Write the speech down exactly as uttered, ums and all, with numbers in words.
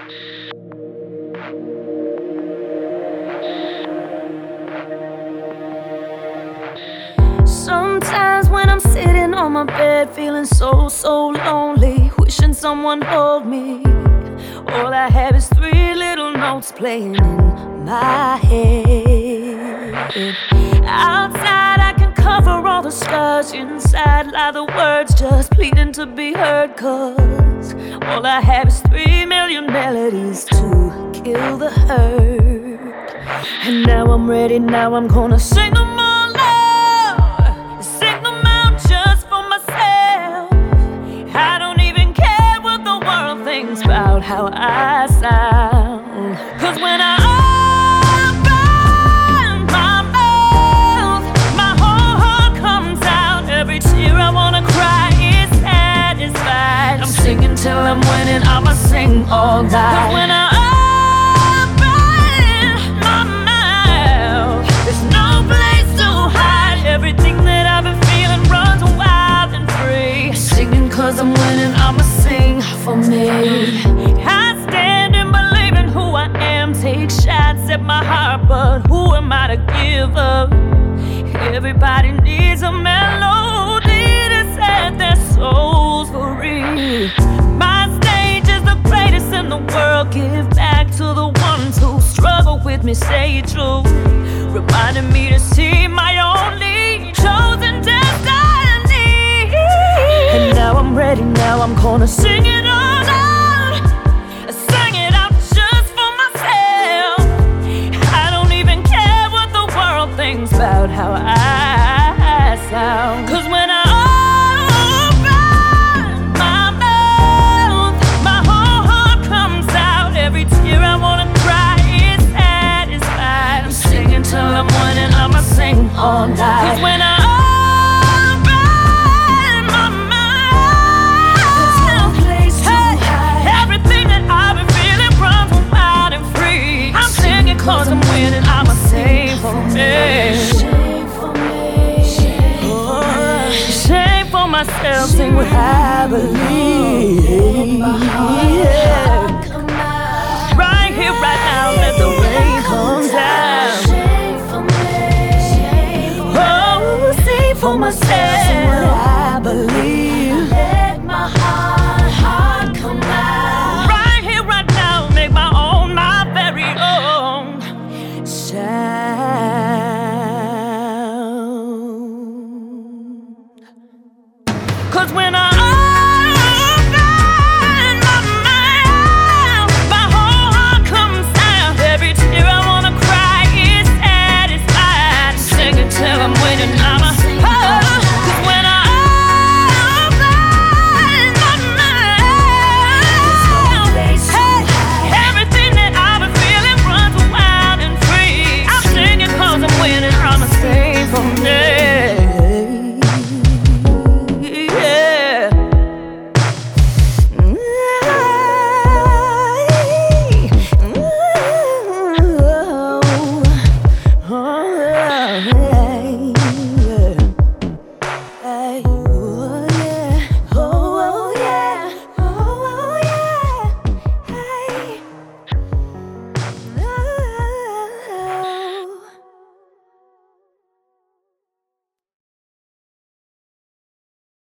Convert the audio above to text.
Sometimes when I'm sitting on my bed, feeling so, so lonely, wishing someone hold me, all I have is three little notes playing in my head. Outside I can cover all the scars, inside lie the words just pleading to be heard. Cause all I have is three million melodies to kill the hurt. And now I'm ready, now I'm gonna sing them all out, sing them out just for myself. I don't even care what the world thinks about how I sound. Cause when I open my mouth, my whole heart comes out. Every tear I wanna cry is satisfied. I'm singing till I'm winning, I'ma sing all night. Cause when I everything that I've been feeling runs wild and free. Singing cause I'm winning, I'ma sing for me. I stand and believe in who I am, take shots at my heart, but who am I to give up? Everybody needs a melody to set their souls free. My stage is the greatest in the world. Give back to the ones who struggle with me, stay true, reminding me to see my only chosen destiny. And now I'm ready, now I'm gonna sing it all out, sing it out just for myself. I don't even care what the world thinks about how I sound. Cause when I open my mouth, my whole heart comes out. Every tear I wanna cry is satisfied. I'm singing till I'm winning, I'ma sing all night. Cause when I open my mouth, there's no place to hide. Everything that I've been feeling runs wild and free. I'm singing cause I'm winning, I'ma sing for me. Sing for me, oh, sing for myself, sing what I believe. Yeah. Right here, right now, let the rain come down. For myself, I believe. Let my heart, heart come out. Right here, right now, make my own, my very own sound. Cause when I